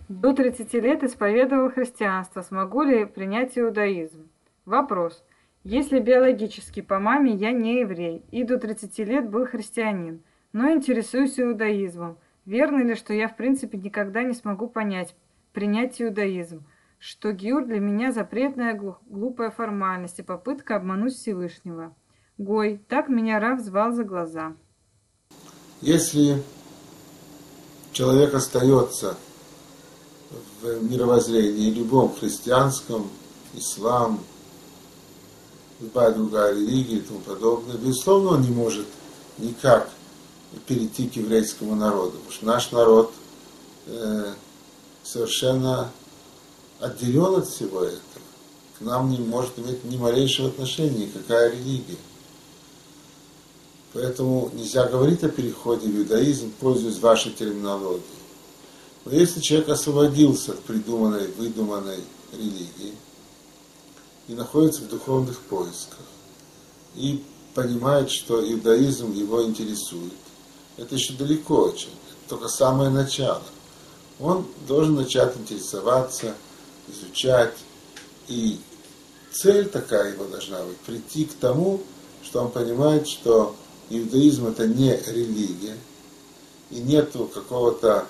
До 30 лет исповедовал христианство. Смогу ли принять иудаизм? Вопрос. Если биологически по маме я не еврей и до 30 лет был христианин, но интересуюсь иудаизмом, верно ли, что я в принципе никогда не смогу принять иудаизм? Что гиур для меня запретная глупая формальность и попытка обмануть Всевышнего? Гой, так меня Рав звал за глаза. Если человек остается в мировоззрении любом христианском, ислам, любая другая религия и тому подобное, безусловно, он не может никак перейти к еврейскому народу, потому что наш народ совершенно отделен от всего этого. К нам не может иметь ни малейшего отношения никакая религия. Поэтому нельзя говорить о переходе в иудаизм, пользуясь вашей терминологией. Но если человек освободился от придуманной, выдуманной религии и находится в духовных поисках, и понимает, что иудаизм его интересует, это еще далеко очень, это только самое начало. Он должен начать интересоваться, изучать, и цель такая его должна быть, прийти к тому, что он понимает, что иудаизм это не религия, и нету какого-то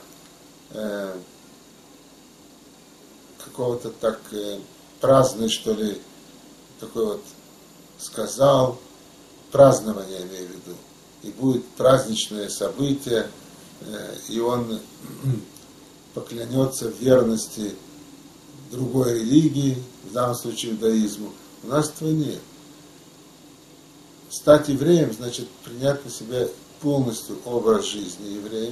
так праздный, что ли, такой вот сказал, празднование, имею в виду, и будет праздничное событие, и он поклянется в верности другой религии, в данном случае иудаизму. У нас этого нет. Стать евреем значит принять на себя полностью образ жизни еврея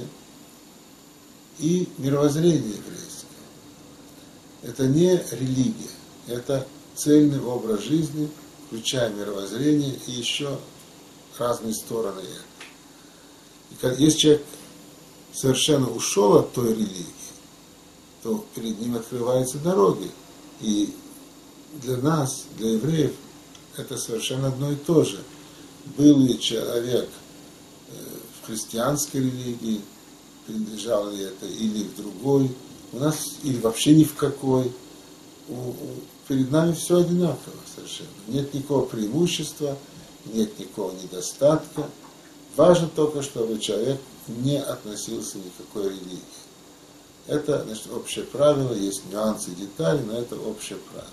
и мировоззрение еврейское. Это не религия, это цельный образ жизни, включая мировоззрение и еще разные стороны этого. И если человек совершенно ушел от той религии, то перед ним открываются дороги. И для нас, для евреев, это совершенно одно и то же. Был ли человек в христианской религии, принадлежал ли это, или в другой, у нас, или вообще ни в какой, перед нами все одинаково совершенно. Нет никакого преимущества, нет никакого недостатка. Важно только, чтобы человек не относился ни к какой религии. Это, значит, общее правило, есть нюансы и детали, но это общее правило.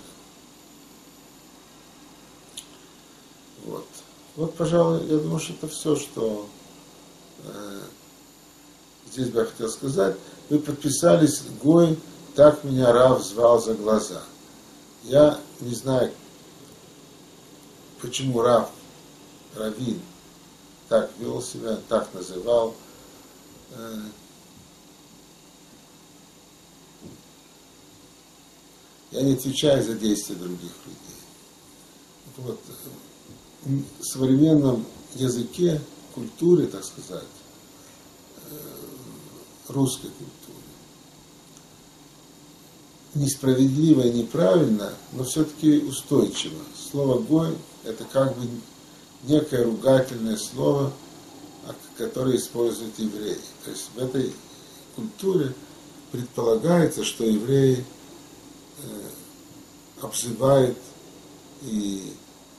Вот. Вот, пожалуй, я думаю, что это все, что здесь бы я хотел сказать. Вы подписались, Гой, так меня Рав звал за глаза. Я не знаю, почему Рав, Равин, так вел себя, так называл. Я не отвечаю за действия других людей. Вот. В современном языке, культуре, так сказать, русской культуре, несправедливо и неправильно, но все-таки устойчиво. Слово «гой» – это как бы некое ругательное слово, которое используют евреи. То есть в этой культуре предполагается, что евреи обзывают и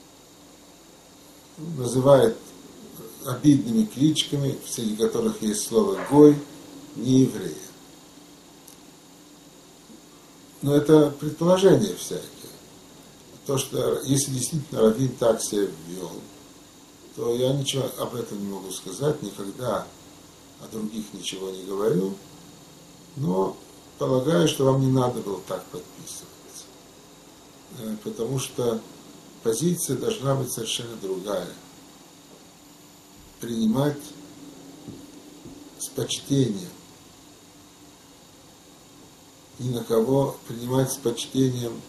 называют обидными кличками, среди которых есть слово «гой», не еврея. Но это предположения всякие. То, что если действительно Равин так себя вел, то я ничего об этом не могу сказать, никогда о других ничего не говорю, но полагаю, что вам не надо было так подписываться. Потому что позиция должна быть совершенно другая. Принимать с почтением. Ни на кого принимать с почтением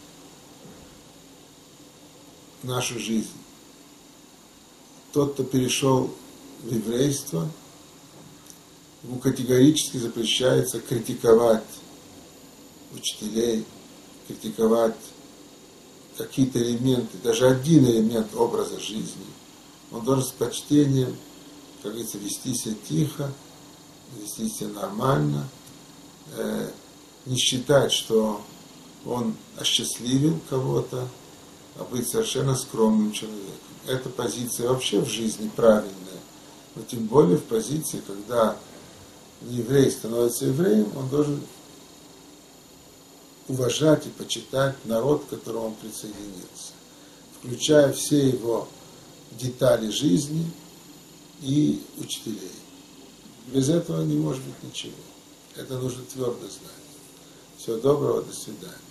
нашу жизнь. Тот, кто перешел в еврейство, ему категорически запрещается критиковать учителей, критиковать какие-то элементы, даже один элемент образа жизни. Он должен с почтением, как говорится, вести себя тихо, вести себя нормально, не считать, что он осчастливил кого-то, а быть совершенно скромным человеком. Эта позиция вообще в жизни правильная, но тем более в позиции, когда нееврей становится евреем, он должен уважать и почитать народ, к которому он присоединился, включая все его детали жизни и учителей. Без этого не может быть ничего. Это нужно твердо знать. Всего доброго, до свидания.